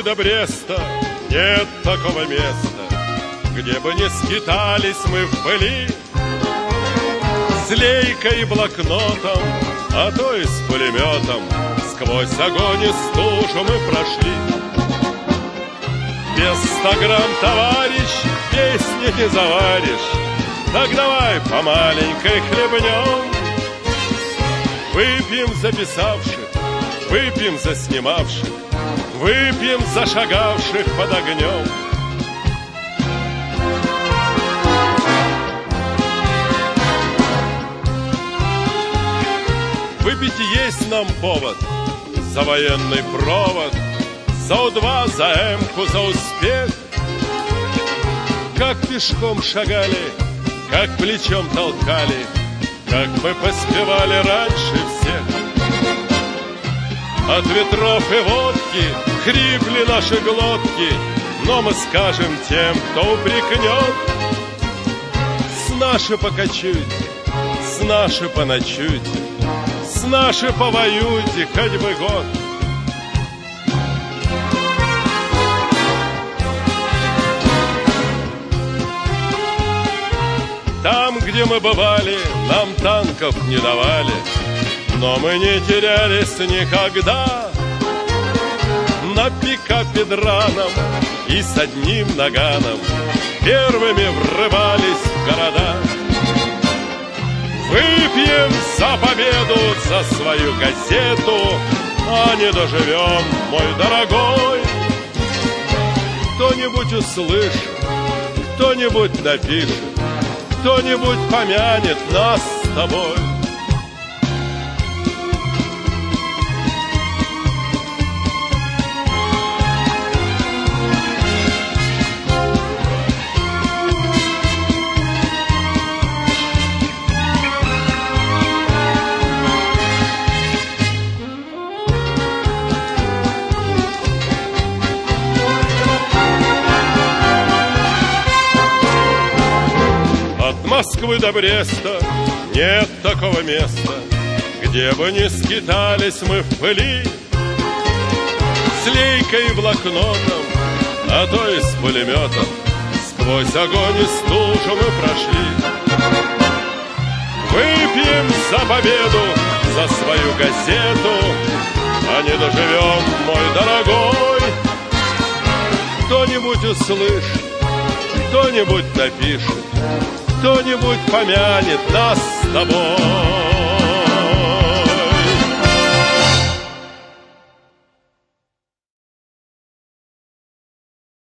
Москвы до Бреста нет такого места, где бы не скитались мы в пыли, с лейкой и блокнотом, а то и с пулеметом. Сквозь огонь и стужу мы прошли. Без 100 грамм, товарищ, песни не заваришь. Так давай по маленькой хлебнем. Выпьем за писавших, выпьем за снимавших, выпьем за шагавших под огнем. Выпить есть нам повод за военный провод, за У-2, за М-ку, за успех. Как пешком шагали, как плечом толкали, как мы поспевали раньше всех. От ветров и водки хрипли наши глотки, но мы скажем тем, кто упрекнет: с наши покачуйте, с наши поночуйте, с наши повоюйте хоть бы год. Там, где мы бывали, нам танков не давали, но мы не терялись никогда. На пикапе драном и с одним наганом первыми врывались в города. Выпьем за победу, за свою газету, а не доживем, мой дорогой. Кто-нибудь услышит, кто-нибудь напишет, кто-нибудь помянет нас с тобой. Москвы до Бреста нет такого места, где бы не скитались мы в пыли, с лейкой и блокнотом, а то и с пулеметом. Сквозь огонь и стужу мы прошли. Выпьем за победу, за свою газету, а не доживем, мой дорогой. Кто-нибудь услышит, кто-нибудь напишет, кто-нибудь помянет нас с тобой.